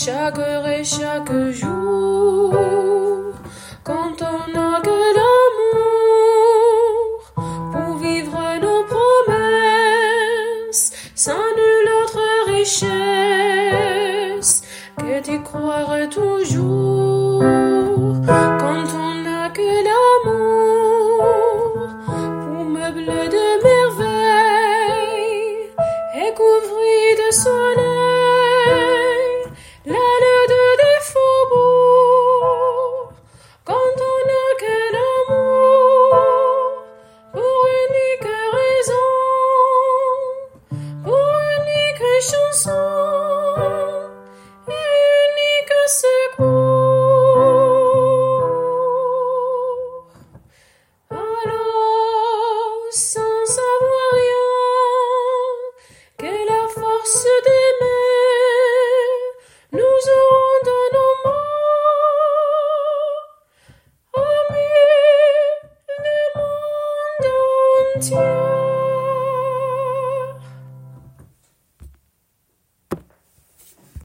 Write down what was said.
chaque heure et chaque jour, quand on n'a que l'amour pour vivre nos promesses, sans nulle autre richesse que d'y croire toujours.